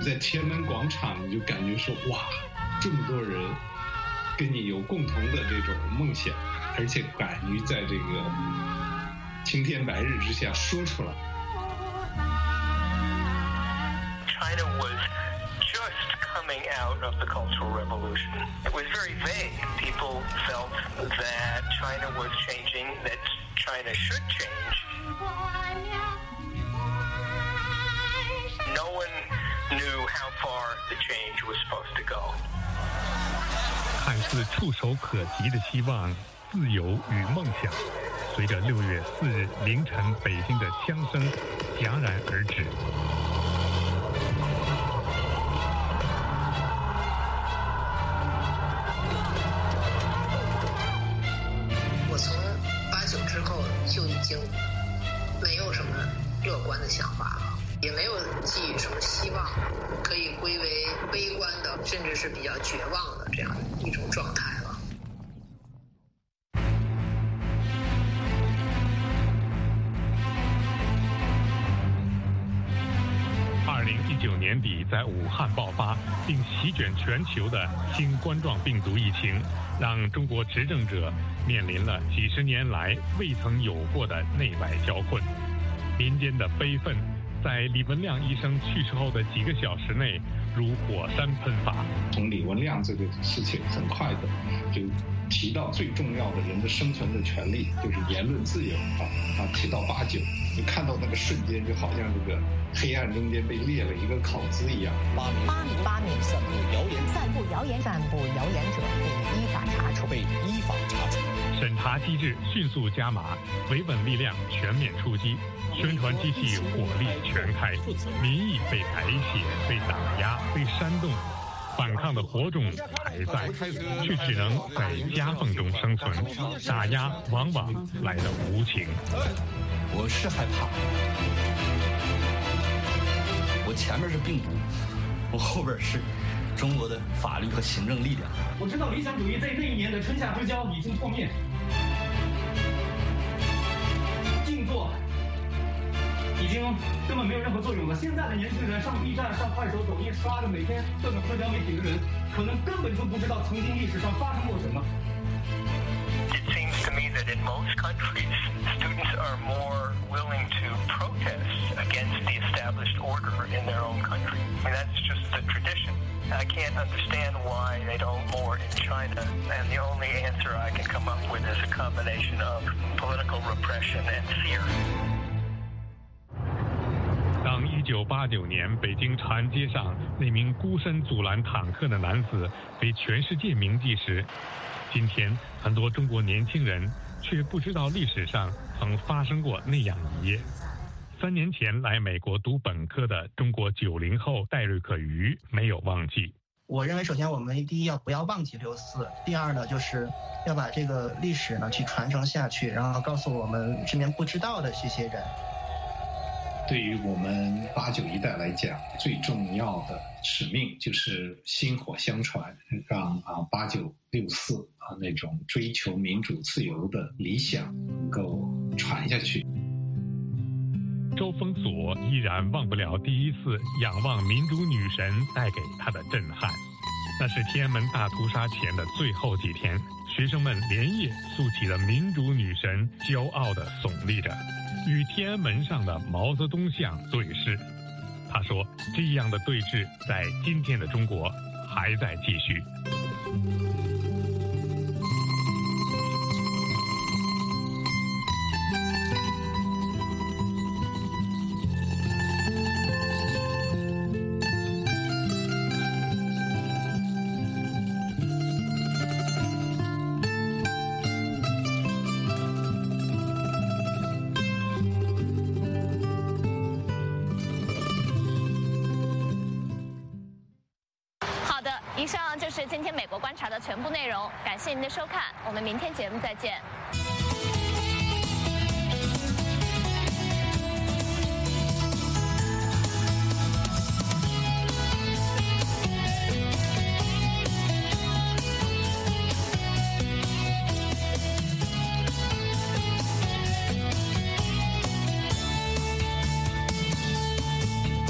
[SPEAKER 27] 在天安门广场，你就感觉说哇，这么多人跟你有共同的这种梦想，而且敢于在这个青天白日之下说出来。
[SPEAKER 8] China was just coming out of the Cultural Revolution. It was very vague. People felt that China was changing, that China should change. No one knew how far the change was supposed to go.
[SPEAKER 24] 看似触手可及的希望、自由与梦想，随着六月四日凌晨北京的枪声戛然而止。
[SPEAKER 25] 我从八九之后就已经没有什么乐观的想法了，也没有寄予什么希望，可以归为悲观的，甚至是比较绝望的这样一种状态了。
[SPEAKER 24] 二零一九年底在武汉爆发并席卷全球的新冠状病毒疫情，让中国执政者面临了几十年来未曾有过的内外交困。民间的悲愤在李文亮医生去世后的几个小时内如火山喷发。
[SPEAKER 27] 从李文亮这个事情很快的就提到最重要的人的生存的权利，就是言论自由啊啊，提到八九，你看到那个瞬间，就好像这个黑暗中间被裂了一个口子一样。
[SPEAKER 10] 八名八名八名散布谣言，散布谣言，散布谣言者被依法查处，被依法查处。
[SPEAKER 24] 审查机制迅速加码，维稳力量全面出击，宣传机器火力全开，民意被改写、被打压、被煽动。反抗的火种还在，却只能在夹缝中生存，打压往往来得无情。
[SPEAKER 12] 我是害怕，我前面是病毒，我后边是中国的法律和行政力量。
[SPEAKER 13] 我知道理想主义在那一年的春夏之交已经破灭，静坐已经根本没有任何作用了。现在的年轻人上 B 站、上快手、抖音刷的每天各种社交媒体的人，可能根本就不知道曾经历史上发生过什么。
[SPEAKER 8] It seems to me that in most countries, students are more willing to protest against the established order in their own country. I mean, that's just the tradition. I can't understand why they don't more in China, and the only answer I can come up with is a combination of political repression and fear.
[SPEAKER 24] 当一九八九年北京长安街上那名孤身阻拦坦克的男子被全世界铭记时，今天很多中国年轻人却不知道历史上曾发生过那样一夜。三年前来美国读本科的中国九零后戴瑞克瑜没有忘记。
[SPEAKER 14] 我认为，首先我们第一要不要忘记六四，第二呢，就是要把这个历史呢去传承下去，然后告诉我们身边不知道的这些人。
[SPEAKER 27] 对于我们八九一代来讲，最重要的使命就是薪火相传，让啊八九六四啊那种追求民主自由的理想能够传下去。
[SPEAKER 24] 周峰锁依然忘不了第一次仰望民主女神带给他的震撼。那是天安门大屠杀前的最后几天，学生们连夜竖起了民主女神，骄傲地耸立着，与天安门上的毛泽东像对视。他说，这样的对峙在今天的中国还在继续。
[SPEAKER 1] 以上就是今天美国观察的全部内容，感谢您的收看，我们明天节目再见。